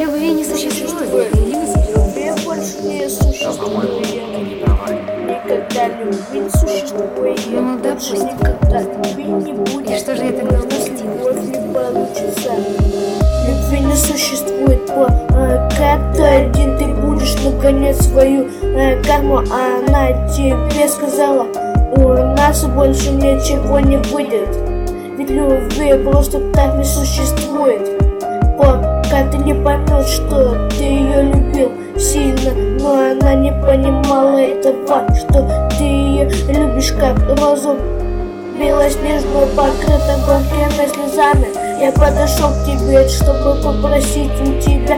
Любви не существует. Любви больше не существует. Никогда любви не существует. Ну, допустим. Никогда любви не будет. И что же я тогда должна сделать? Любовь не получится. Любви не существует, пока ты один, ты будешь нагонять свою карму. Она тебе сказала, у нас больше ничего не будет. Ведь любви просто так не существует. Пока ты не поймешь, что ты ее любил сильно, но она не понимала этого, что ты ее любишь как розу белоснежную, покрытую горькими слезами. Я подошел к тебе, чтобы попросить у тебя